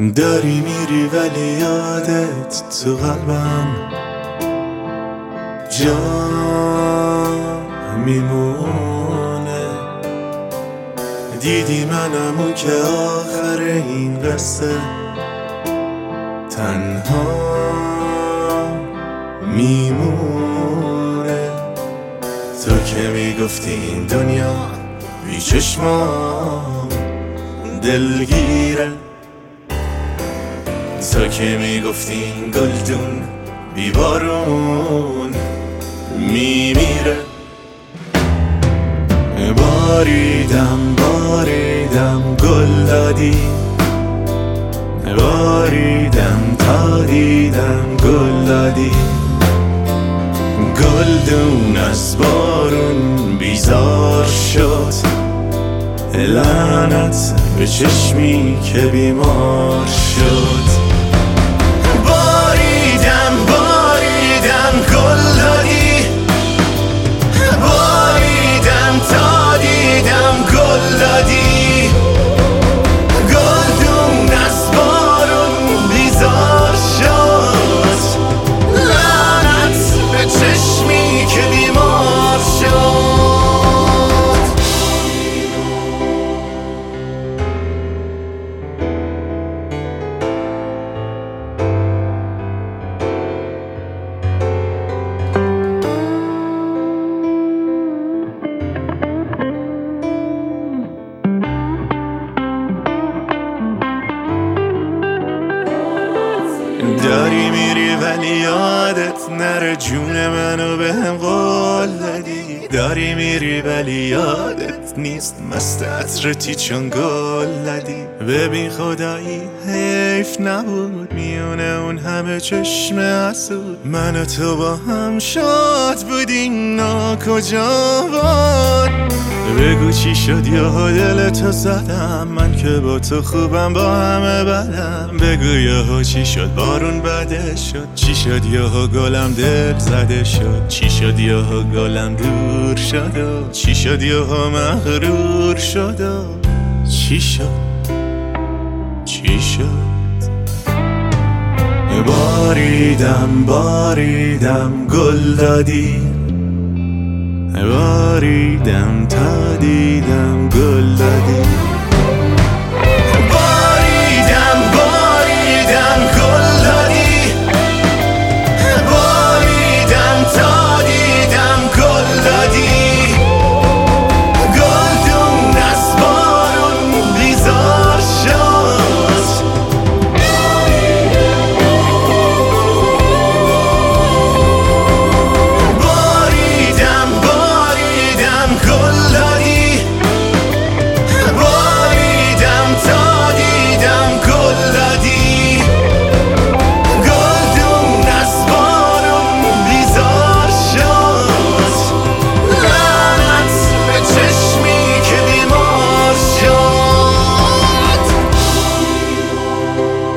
داری میری ولی یادت تو قلبم جا میمونه. دیدی منمو که آخر این قصه تنها میمونه. تو که میگفتی این دنیا بی چشمام دلگیره، تو که میگفتی این گلدون بی بارون میمیره. باریدم گل دادی، باریدم تا دیدم گل دادی. گلدون از بارون بیزار شد، لعنت به چشمی که بیمار شد. باریدم گل دادی، باریدم تا دیدم گل دادی. گلدون از بارون بیزار شد، لعنت به چشمی که بیمار شد. داری میری ولی یادت نره جون منو بهم قول دادی. داری میری ولی یادت نیست مست عطرتی چون گل دادی. ببین خدایی حیف نبود میونه اون همه چشم حسود، من و تو با هم شاد بودیم کجا بود. بگو چی شد یا دلتو زدم، من که با تو خوبم با همه بدم. بگو یا چی شد بارون بده شد، چی شد یا گلم دل زده شد، چی شد یا گلم دور شد و چی شد یا مغرور شد و چی شد. باریدم گل دادی، باریدم تا دیدم گل دادی.